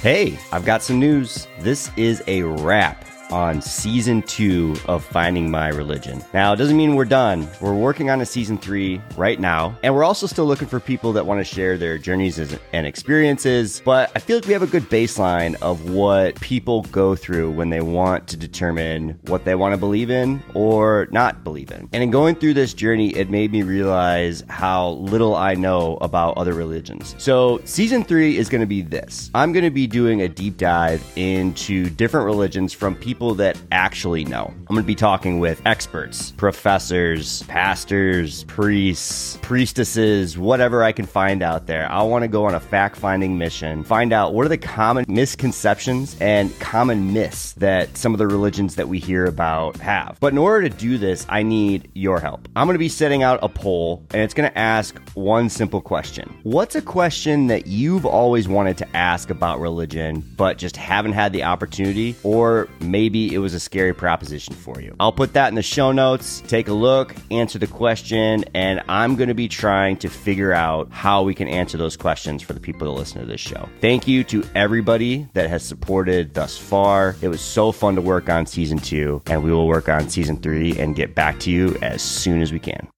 Hey, I've got some news. This is a wrap on season 2 of Finding My Religion. Now, it doesn't mean we're done. We're working on a season 3 right now, and we're also still looking for people that want to share their journeys and experiences, but I feel like we have a good baseline of what people go through when they want to determine what they want to believe in or not believe in. And in going through this journey, it made me realize how little I know about other religions. So season 3 is going to be this. I'm going to be doing a deep dive into different religions from people that actually know. I'm going to be talking with experts, professors, pastors, priests, priestesses, whatever I can find out there. I want to go on a fact-finding mission, find out what are the common misconceptions and common myths that some of the religions that we hear about have. But in order to do this, I need your help. I'm going to be setting out a poll, and it's going to ask one simple question. What's a question that you've always wanted to ask about religion, but just haven't had the opportunity, or maybe it was a scary proposition for you? I'll put that in the show notes. Take a look, answer the question, and I'm going to be trying to figure out how we can answer those questions for the people that listen to this show. Thank you to everybody that has supported thus far. It was so fun to work on season 2, and we will work on season 3 and get back to you as soon as we can.